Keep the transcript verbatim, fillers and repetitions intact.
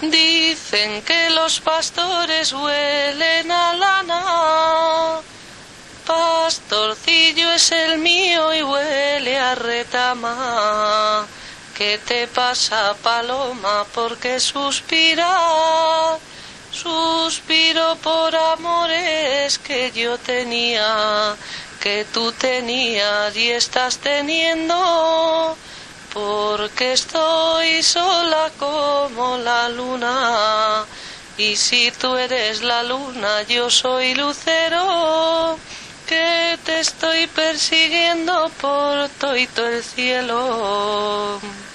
Dicen que los pastores huelen a lana. Pastorcillo es el mío y huele a retama. ¿Qué te pasa, paloma? ¿Por qué suspiras? Suspiro por amores que yo tenía, que tú tenías y estás teniendo, porque estoy sola como la luna. Y si tú eres la luna, yo soy lucero, que te estoy persiguiendo por todo el cielo.